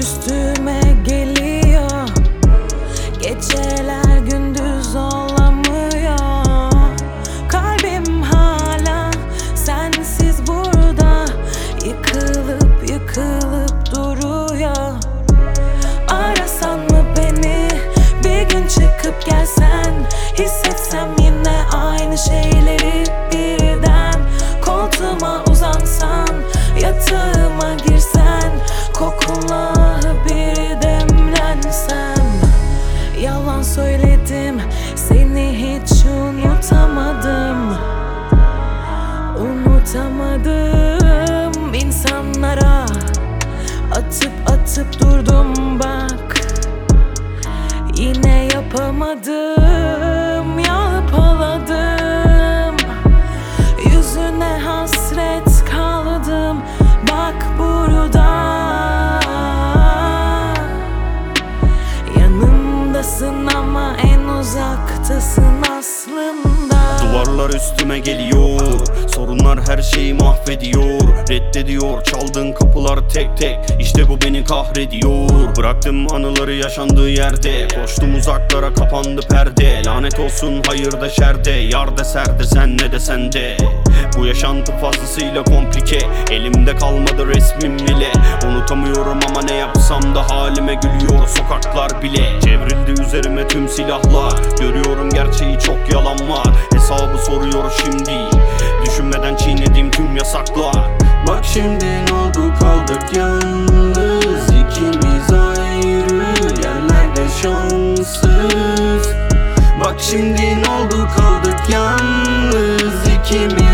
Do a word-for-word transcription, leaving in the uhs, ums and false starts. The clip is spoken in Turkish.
üstüme geliyor. Geceler gündüz olamıyor. Kalbim hala sensiz burada, yıkılıp yıkılıp duruyor. Arasan mı beni, bir gün çıkıp gelsen, hissetsem yine aynı şeyleri birden. Koltuğuma uzansan, yatağıma girsen, kokunla bir demlensem. Yalan söyledim, seni hiç unutamadım. Unutamadım. İnsanlara atıp atıp durdum bak, yine yapamadım, yapaladım. Yüzüne hasret kaldım, bak burada. Yanımdasın ama en uzaktasın aslında. Duvarlar üstüme geliyor, sorunlar her şeyi mahvediyor. Reddediyor çaldığın kapılar tek tek, işte bu beni kahrediyor. Bıraktım anıları yaşandığı yerde, koştum uzaklara, kapandı perde. Lanet olsun hayırda şerde, yarda serde, sen ne desen de. Bu yaşantı fazlasıyla komplike, elimde kalmadı resmim bile. Unutamıyorum ama ne yapsam da halime gülüyor sokaklar bile. Çevrildi üzerime tüm silahlar, görüyorum gerçeği çok yalan var. Hesabı soruyor şimdi, düşünmeden çiğnediğim tüm yasaklar. Bak şimdi ne oldu, kaldık yalnız, ikimiz ayrı yerlerde şanssız. Bak şimdi ne oldu, kaldık yalnız, ikimiz